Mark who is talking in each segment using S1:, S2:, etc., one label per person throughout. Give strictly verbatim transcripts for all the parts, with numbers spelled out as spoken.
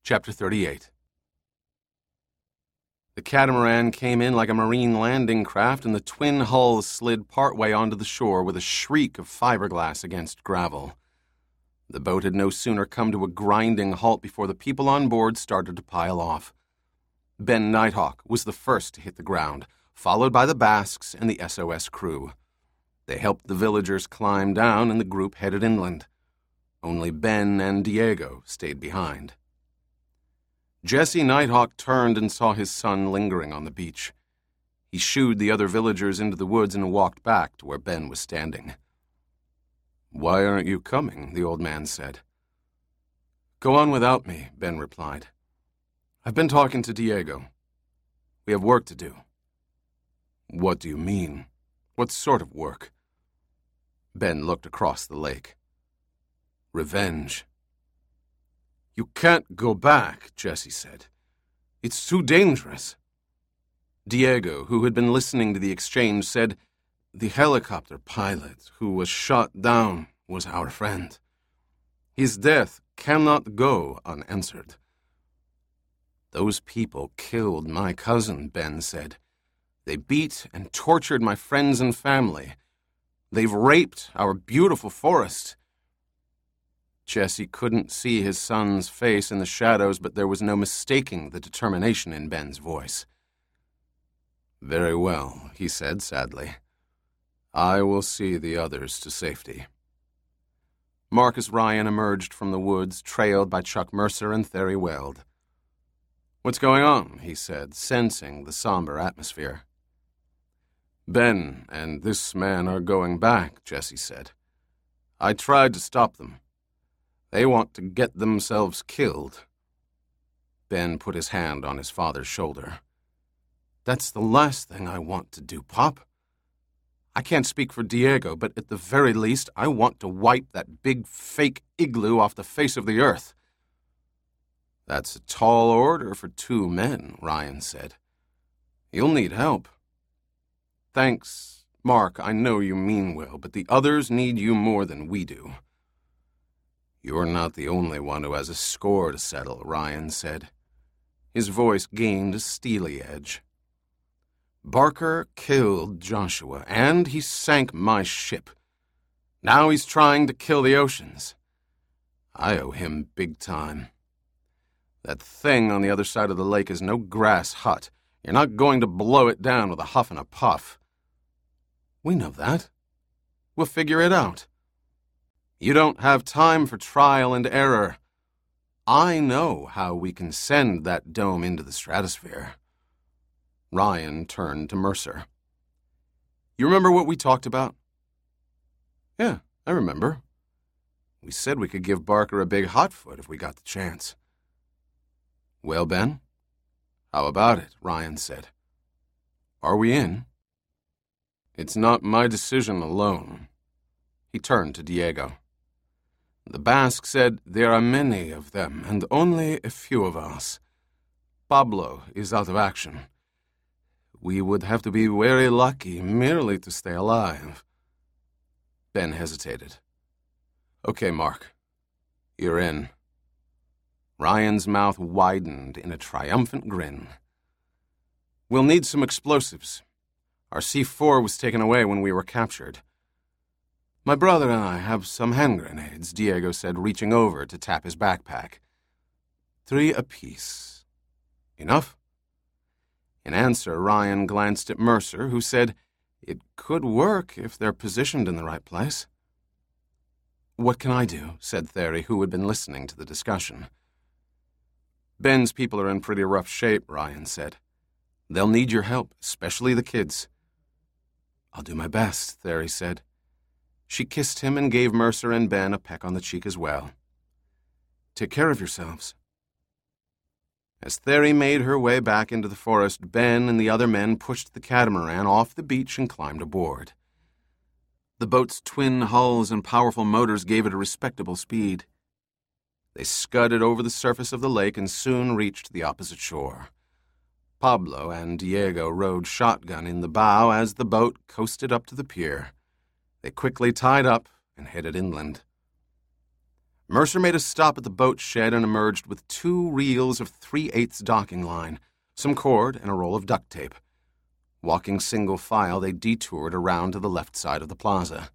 S1: Chapter thirty-eight. The catamaran came in like a marine landing craft, and the twin hulls slid partway onto the shore with a shriek of fiberglass against gravel. The boat had no sooner come to a grinding halt before the people on board started to pile off. Ben Nighthawk was the first to hit the ground, followed by the Basques and the S O S crew. They helped the villagers climb down, and the group headed inland. Only Ben and Diego stayed behind. Jesse Nighthawk turned and saw his son lingering on the beach. He shooed the other villagers into the woods and walked back to where Ben was standing. "Why aren't you coming?" the old man said. "Go on without me," Ben replied. "I've been talking to Diego. We have work to do." "What do you mean? What sort of work?" Ben looked across the lake. "Revenge." "You can't go back," Jesse said. "It's too dangerous." Diego, who had been listening to the exchange, said, "The helicopter pilot who was shot down was our friend. His death cannot go unanswered." "Those people killed my cousin," Ben said. "They beat and tortured my friends and family. They've raped our beautiful forest." Jesse couldn't see his son's face in the shadows, but there was no mistaking the determination in Ben's voice. "Very well," he said sadly. "I will see the others to safety." Marcus Ryan emerged from the woods, trailed by Chuck Mercer and Theory Weld. "What's going on?" he said, sensing the somber atmosphere. "Ben and this man are going back," Jesse said. "I tried to stop them. They want to get themselves killed." Ben put his hand on his father's shoulder. "That's the last thing I want to do, Pop. I can't speak for Diego, but at the very least, I want to wipe that big fake igloo off the face of the earth." "That's a tall order for two men," Ryan said. "You'll need help." "Thanks, Mark, I know you mean well, but the others need you more than we do." "You're not the only one who has a score to settle," Ryan said. His voice gained a steely edge. "Barker killed Joshua, and he sank my ship. Now he's trying to kill the oceans. I owe him big time. That thing on the other side of the lake is no grass hut. You're not going to blow it down with a huff and a puff." "We know that. We'll figure it out." "You don't have time for trial and error. I know how we can send that dome into the stratosphere." Ryan turned to Mercer. "You remember what we talked about?" "Yeah, I remember. We said we could give Barker a big hotfoot if we got the chance." "Well, Ben, how about it?" Ryan said. "Are we in?" "It's not my decision alone." He turned to Diego. "The Basque said there are many of them and only a few of us. Pablo is out of action. We would have to be very lucky merely to stay alive." Ben hesitated. "Okay, Mark, you're in." Ryan's mouth widened in a triumphant grin. "We'll need some explosives. Our C four was taken away when we were captured." "My brother and I have some hand grenades," Diego said, reaching over to tap his backpack. "Three apiece. Enough?" In answer, Ryan glanced at Mercer, who said, "It could work if they're positioned in the right place." "What can I do?" said Theory, who had been listening to the discussion. "Ben's people are in pretty rough shape," Ryan said. "They'll need your help, especially the kids." "I'll do my best," Theory said. She kissed him and gave Mercer and Ben a peck on the cheek as well. "Take care of yourselves." As Theory made her way back into the forest, Ben and the other men pushed the catamaran off the beach and climbed aboard. The boat's twin hulls and powerful motors gave it a respectable speed. They scudded over the surface of the lake and soon reached the opposite shore. Pablo and Diego rode shotgun in the bow as the boat coasted up to the pier. They quickly tied up and headed inland. Mercer made a stop at the boat shed and emerged with two reels of three-eighths docking line, some cord, and a roll of duct tape. Walking single file, they detoured around to the left side of the plaza.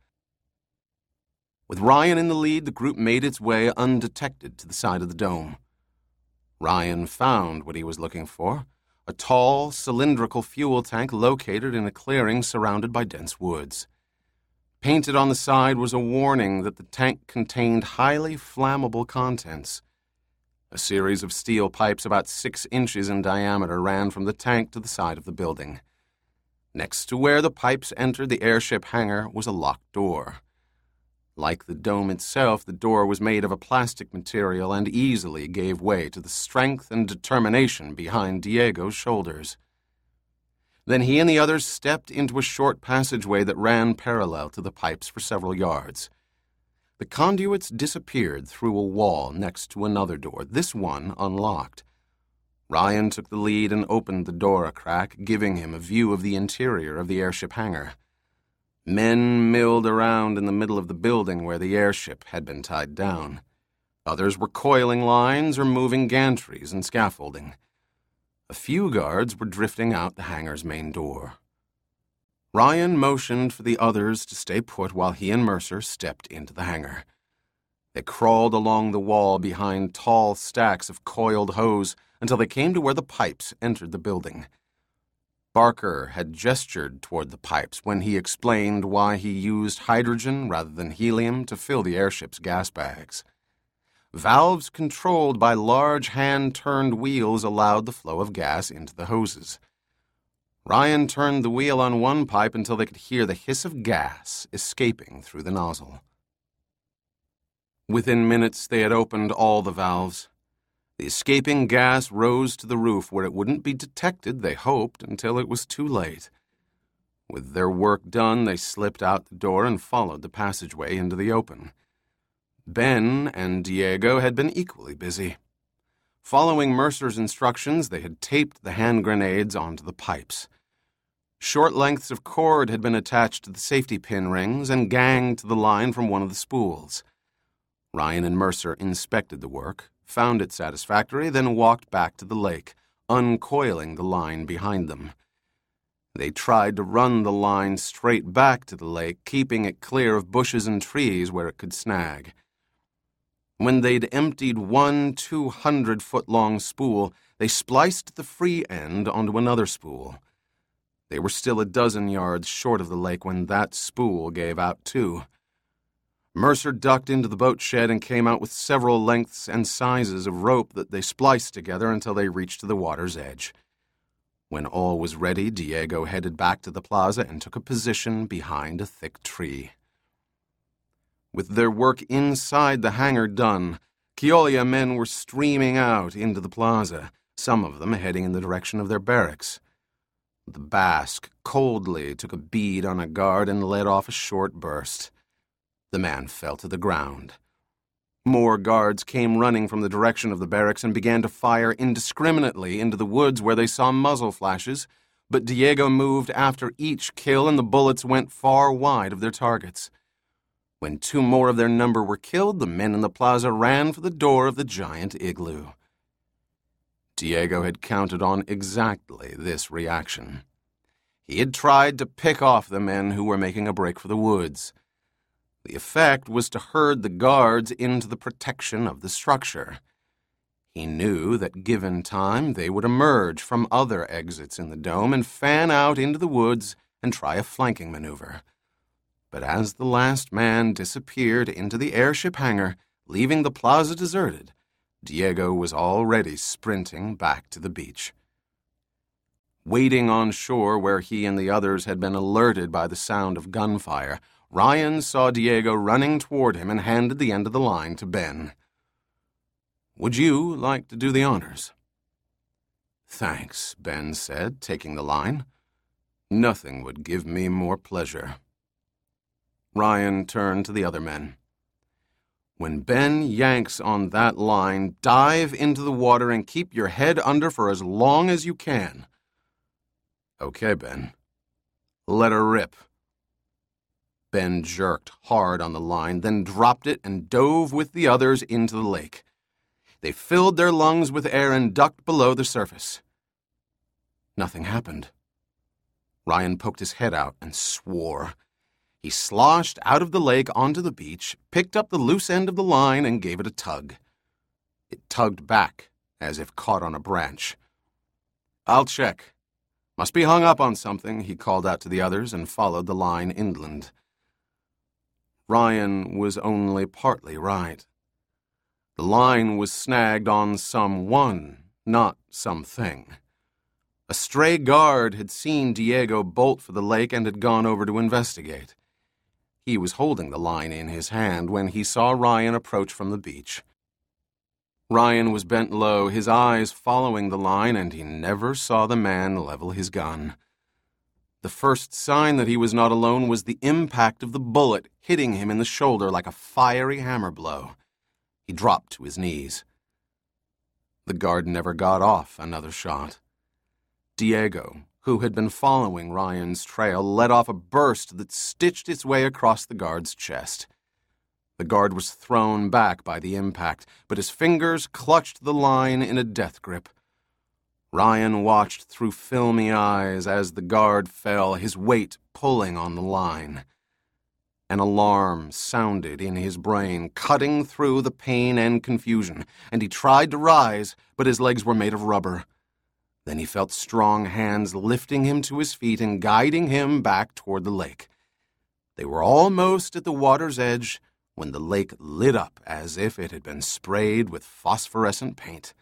S1: With Ryan in the lead, the group made its way undetected to the side of the dome. Ryan found what he was looking for, a tall, cylindrical fuel tank located in a clearing surrounded by dense woods. Painted on the side was a warning that the tank contained highly flammable contents. A series of steel pipes about six inches in diameter ran from the tank to the side of the building. Next to where the pipes entered the airship hangar was a locked door. Like the dome itself, the door was made of a plastic material and easily gave way to the strength and determination behind Diego's shoulders. Then he and the others stepped into a short passageway that ran parallel to the pipes for several yards. The conduits disappeared through a wall next to another door, this one unlocked. Ryan took the lead and opened the door a crack, giving him a view of the interior of the airship hangar. Men milled around in the middle of the building where the airship had been tied down. Others were coiling lines or moving gantries and scaffolding. A few guards were drifting out the hangar's main door. Ryan motioned for the others to stay put while he and Mercer stepped into the hangar. They crawled along the wall behind tall stacks of coiled hose until they came to where the pipes entered the building. Barker had gestured toward the pipes when he explained why he used hydrogen rather than helium to fill the airship's gas bags. Valves controlled by large hand-turned wheels allowed the flow of gas into the hoses. Ryan turned the wheel on one pipe until they could hear the hiss of gas escaping through the nozzle. Within minutes, they had opened all the valves. The escaping gas rose to the roof where it wouldn't be detected, they hoped, until it was too late. With their work done, they slipped out the door and followed the passageway into the open. Ben and Diego had been equally busy. Following Mercer's instructions, they had taped the hand grenades onto the pipes. Short lengths of cord had been attached to the safety pin rings and ganged to the line from one of the spools. Ryan and Mercer inspected the work, found it satisfactory, then walked back to the lake, uncoiling the line behind them. They tried to run the line straight back to the lake, keeping it clear of bushes and trees where it could snag. When they'd emptied one two hundred foot long spool, they spliced the free end onto another spool. They were still a dozen yards short of the lake when that spool gave out too. Mercer ducked into the boat shed and came out with several lengths and sizes of rope that they spliced together until they reached the water's edge. When all was ready, Diego headed back to the plaza and took a position behind a thick tree. With their work inside the hangar done, Keolia men were streaming out into the plaza, some of them heading in the direction of their barracks. The Basque coldly took a bead on a guard and let off a short burst. The man fell to the ground. More guards came running from the direction of the barracks and began to fire indiscriminately into the woods where they saw muzzle flashes, but Diego moved after each kill and the bullets went far wide of their targets. When two more of their number were killed, the men in the plaza ran for the door of the giant igloo. Diego had counted on exactly this reaction. He had tried to pick off the men who were making a break for the woods. The effect was to herd the guards into the protection of the structure. He knew that given time, they would emerge from other exits in the dome and fan out into the woods and try a flanking maneuver. But as the last man disappeared into the airship hangar, leaving the plaza deserted, Diego was already sprinting back to the beach. Waiting on shore where he and the others had been alerted by the sound of gunfire, Ryan saw Diego running toward him and handed the end of the line to Ben. "Would you like to do the honors?" "Thanks," Ben said, taking the line. "Nothing would give me more pleasure." Ryan turned to the other men. "When Ben yanks on that line, dive into the water and keep your head under for as long as you can." "Okay, Ben. Let her rip." Ben jerked hard on the line, then dropped it and dove with the others into the lake. They filled their lungs with air and ducked below the surface. Nothing happened. Ryan poked his head out and swore. He sloshed out of the lake onto the beach, picked up the loose end of the line, and gave it a tug. It tugged back, as if caught on a branch. "I'll check. Must be hung up on something," he called out to the others and followed the line inland. Ryan was only partly right. The line was snagged on someone, not something. A stray guard had seen Diego bolt for the lake and had gone over to investigate. He was holding the line in his hand when he saw Ryan approach from the beach. Ryan was bent low, his eyes following the line, and he never saw the man level his gun. The first sign that he was not alone was the impact of the bullet hitting him in the shoulder like a fiery hammer blow. He dropped to his knees. The guard never got off another shot. Diego, who had been following Ryan's trail, let off a burst that stitched its way across the guard's chest. The guard was thrown back by the impact, but his fingers clutched the line in a death grip. Ryan watched through filmy eyes as the guard fell, his weight pulling on the line. An alarm sounded in his brain, cutting through the pain and confusion, and he tried to rise, but his legs were made of rubber. Then he felt strong hands lifting him to his feet and guiding him back toward the lake. They were almost at the water's edge when the lake lit up as if it had been sprayed with phosphorescent paint.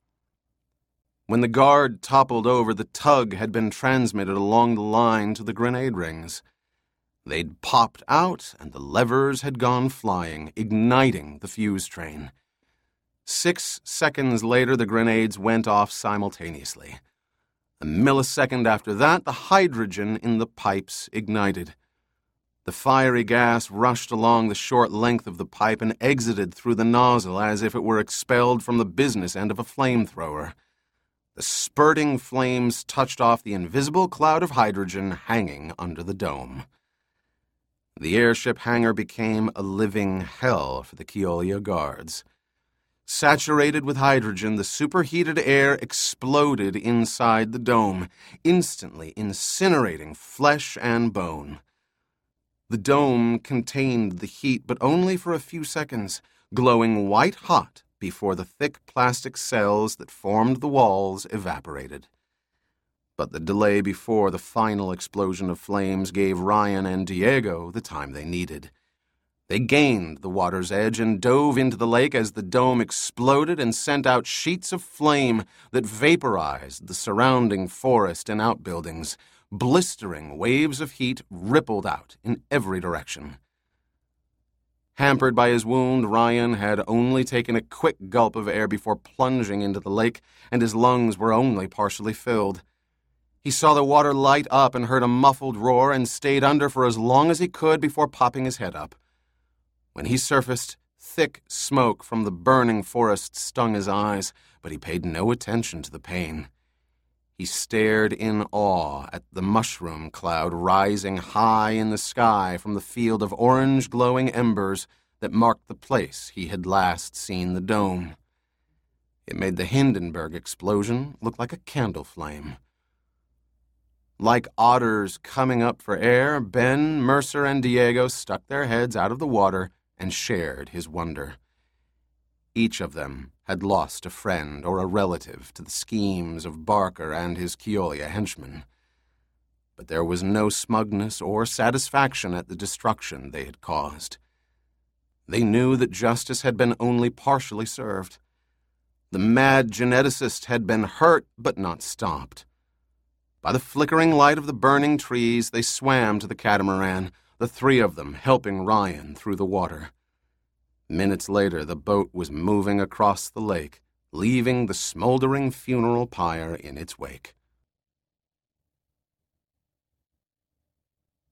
S1: When the guard toppled over, the tug had been transmitted along the line to the grenade rings. They'd popped out, and the levers had gone flying, igniting the fuse train. Six seconds later, the grenades went off simultaneously. A millisecond after that, the hydrogen in the pipes ignited. The fiery gas rushed along the short length of the pipe and exited through the nozzle as if it were expelled from the business end of a flamethrower. The spurting flames touched off the invisible cloud of hydrogen hanging under the dome. The airship hangar became a living hell for the Keolia guards. Saturated with hydrogen, the superheated air exploded inside the dome, instantly incinerating flesh and bone. The dome contained the heat, but only for a few seconds, glowing white-hot before the thick plastic cells that formed the walls evaporated. But the delay before the final explosion of flames gave Ryan and Diego the time they needed. They gained the water's edge and dove into the lake as the dome exploded and sent out sheets of flame that vaporized the surrounding forest and outbuildings. Blistering waves of heat rippled out in every direction. Hampered by his wound, Ryan had only taken a quick gulp of air before plunging into the lake, and his lungs were only partially filled. He saw the water light up and heard a muffled roar and stayed under for as long as he could before popping his head up. When he surfaced, thick smoke from the burning forest stung his eyes, but he paid no attention to the pain. He stared in awe at the mushroom cloud rising high in the sky from the field of orange glowing embers that marked the place he had last seen the dome. It made the Hindenburg explosion look like a candle flame. Like otters coming up for air, Ben, Mercer, and Diego stuck their heads out of the water and shared his wonder. Each of them had lost a friend or a relative to the schemes of Barker and his Keolia henchmen. But there was no smugness or satisfaction at the destruction they had caused. They knew that justice had been only partially served. The mad geneticist had been hurt but not stopped. By the flickering light of the burning trees, they swam to the catamaran, the three of them helping Ryan through the water. Minutes later, the boat was moving across the lake, leaving the smoldering funeral pyre in its wake.